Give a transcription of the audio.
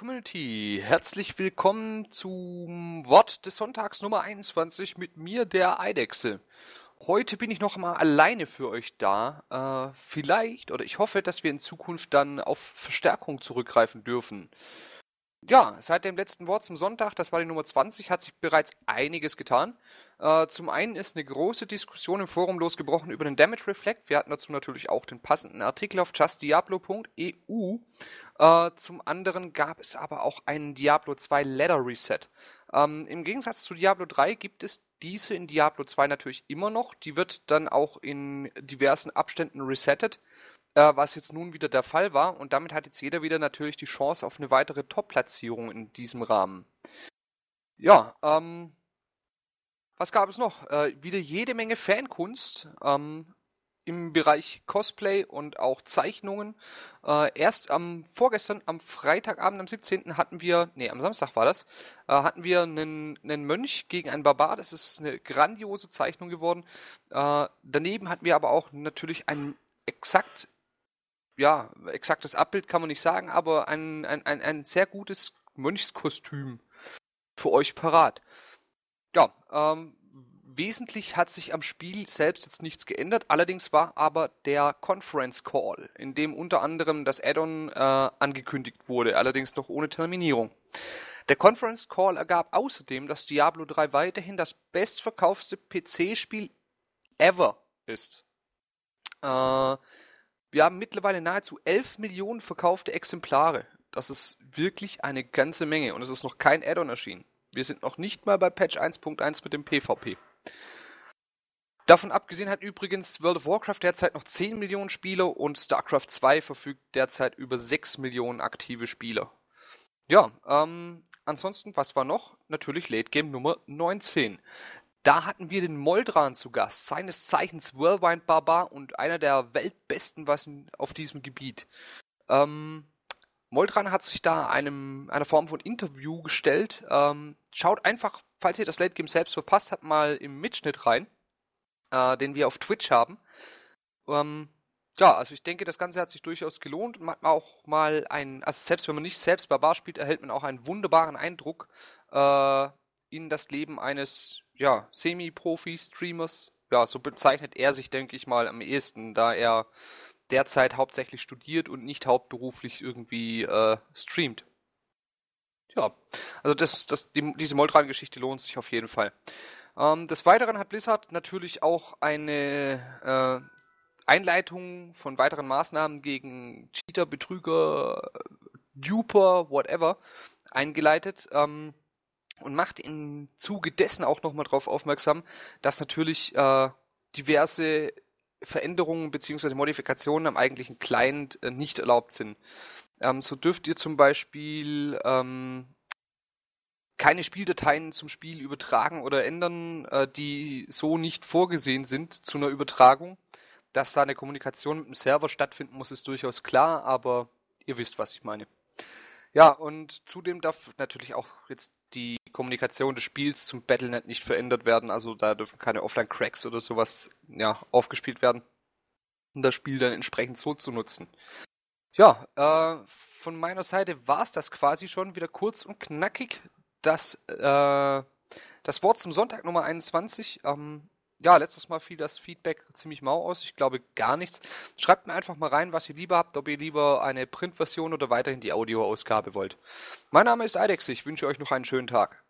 Community, herzlich willkommen zum Wort des Sonntags Nummer 21 mit mir, der Eidechse. Heute bin ich noch mal alleine für euch da. Vielleicht, oder ich hoffe, dass wir in Zukunft dann auf Verstärkung zurückgreifen dürfen. Ja, seit dem letzten Wort zum Sonntag, das war die Nummer 20, hat sich bereits einiges getan. Zum einen ist eine große Diskussion im Forum losgebrochen über den Damage Reflect. Wir hatten dazu natürlich auch den passenden Artikel auf justdiablo.eu. Zum anderen gab es aber auch einen Diablo 2 Ladder Reset. Im Gegensatz zu Diablo 3 gibt es diese in Diablo 2 natürlich immer noch. Die wird dann auch in diversen Abständen resettet, was jetzt nun wieder der Fall war. Und damit hat jetzt jeder wieder natürlich die Chance auf eine weitere Top-Platzierung in diesem Rahmen. Ja, was gab es noch? Wieder jede Menge Fankunst im Bereich Cosplay und auch Zeichnungen. Erst vorgestern, am Freitagabend, am 17. am Samstag war das, hatten wir einen Mönch gegen einen Barbar. Das ist eine grandiose Zeichnung geworden. Daneben hatten wir aber auch natürlich ein exaktes Abbild kann man nicht sagen, aber ein sehr gutes Mönchskostüm für euch parat. Ja, wesentlich hat sich am Spiel selbst jetzt nichts geändert, allerdings war aber der Conference Call, in dem unter anderem das Add-on angekündigt wurde, allerdings noch ohne Terminierung. Der Conference Call ergab außerdem, dass Diablo 3 weiterhin das bestverkaufte PC-Spiel ever ist. Wir haben mittlerweile nahezu 11 Millionen verkaufte Exemplare. Das ist wirklich eine ganze Menge und es ist noch kein Add-on erschienen. Wir sind noch nicht mal bei Patch 1.1 mit dem PvP. Davon abgesehen hat übrigens World of Warcraft derzeit noch 10 Millionen Spieler und StarCraft 2 verfügt derzeit über 6 Millionen aktive Spieler. Ja, ansonsten, was war noch? Natürlich Late Game Nummer 19. Da hatten wir den Moldran zu Gast, seines Zeichens Worldwide Barbar und einer der weltbesten auf diesem Gebiet. Moldran hat sich da einer Form von Interview gestellt. Schaut einfach, falls ihr das Late Game selbst verpasst habt, mal im Mitschnitt rein, den wir auf Twitch haben. Also ich denke, das Ganze hat sich durchaus gelohnt und man hat auch mal selbst wenn man nicht selbst Barbar spielt, erhält man auch einen wunderbaren Eindruck in das Leben eines Semi-Profi-Streamers. Ja, so bezeichnet er sich, denke ich mal, am ehesten, da er derzeit hauptsächlich studiert und nicht hauptberuflich irgendwie streamt. Ja, also diese Moldran-Geschichte lohnt sich auf jeden Fall. Des Weiteren hat Blizzard natürlich auch eine Einleitung von weiteren Maßnahmen gegen Cheater, Betrüger, Duper, whatever, eingeleitet und macht im Zuge dessen auch nochmal darauf aufmerksam, dass natürlich diverse Veränderungen bzw. Modifikationen am eigentlichen Client nicht erlaubt sind. So dürft ihr zum Beispiel keine Spieldateien zum Spiel übertragen oder ändern, die so nicht vorgesehen sind zu einer Übertragung. Dass da eine Kommunikation mit dem Server stattfinden muss, ist durchaus klar, aber ihr wisst, was ich meine. Ja, und zudem darf natürlich auch jetzt die Kommunikation des Spiels zum Battle.net nicht verändert werden, also da dürfen keine Offline-Cracks oder sowas aufgespielt werden, um das Spiel dann entsprechend so zu nutzen. Ja, von meiner Seite war es das quasi schon, wieder kurz und knackig. Das Wort zum Sonntag Nummer 21. Letztes Mal fiel das Feedback ziemlich mau aus. Ich glaube gar nichts. Schreibt mir einfach mal rein, was ihr lieber habt, ob ihr lieber eine Printversion oder weiterhin die Audioausgabe wollt. Mein Name ist Eidechse. Ich wünsche euch noch einen schönen Tag.